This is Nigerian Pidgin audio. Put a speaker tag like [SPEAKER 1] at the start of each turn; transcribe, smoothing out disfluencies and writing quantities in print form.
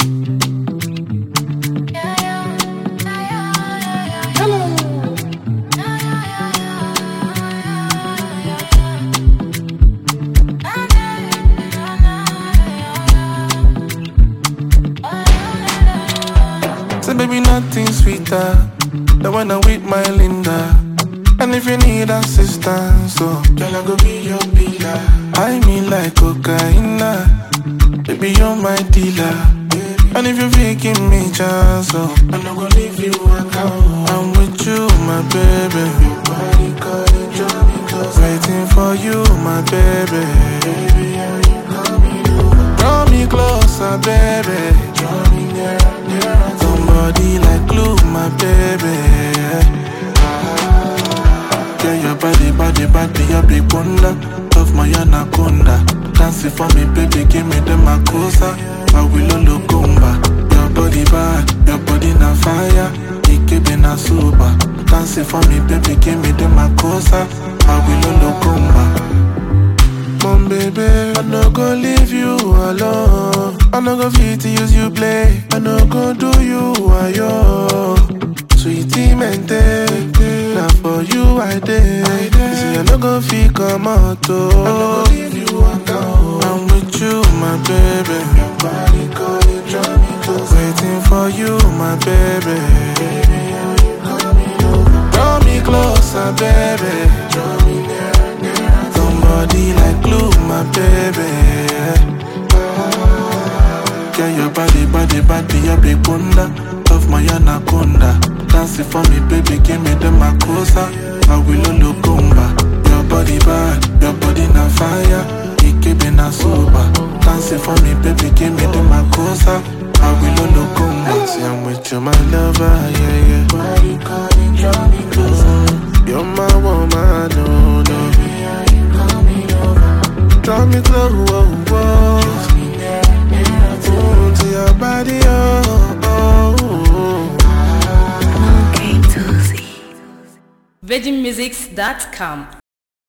[SPEAKER 1] Say baby nothing sweeter than when I'm with my Linda. And if you need assistance, so girl I go be your pillar. I mean like cocaine, baby you're my dealer. And if you feel give me chance, so I'm not gonna leave you alone. I'm with you, my baby. Your body calling, draw me close. Waiting for you, my baby. Baby, are you coming over? Draw me closer, baby. Draw me nearer, nearer. Somebody like glue, my baby. Yeah, your body, your big wonder. Love my anaconda. Dancing for me, baby, give me the makosa. I will all kumba. Your body bad, your body na fire. Ikebe na super. Dancing for me, baby, give me the makosa. I will all kumba. Mom, baby, I no go leave you alone. I no go fit to use you play. I no go do you ayo. Sweetie mente, now for you I did. See I no go fit come out oh. I no go leave you alone. I'm with you, my baby. Your body calling, draw me close. Waiting for you, my baby. Baby, are you coming over? Draw me closer, baby. Draw me nearer, nearer. Somebody like glue, my baby. Yeah, your body, your big wonder. Love my anaconda. Dancing for me, baby, give me the makosa. I will all kumba. Your body bad, your body na fire. Ikebe na super. Dancing for me, baby, give me the makosa. I will all kumba. See, I'm with you, my lover, yeah, yeah. Body calling, draw me closer. You're my woman, no, no. Baby, are you coming over? Draw me close, whoa, whoa. Kiss me nearer, nearer to your body, oh, oh, oh.
[SPEAKER 2] VeggieMusics.com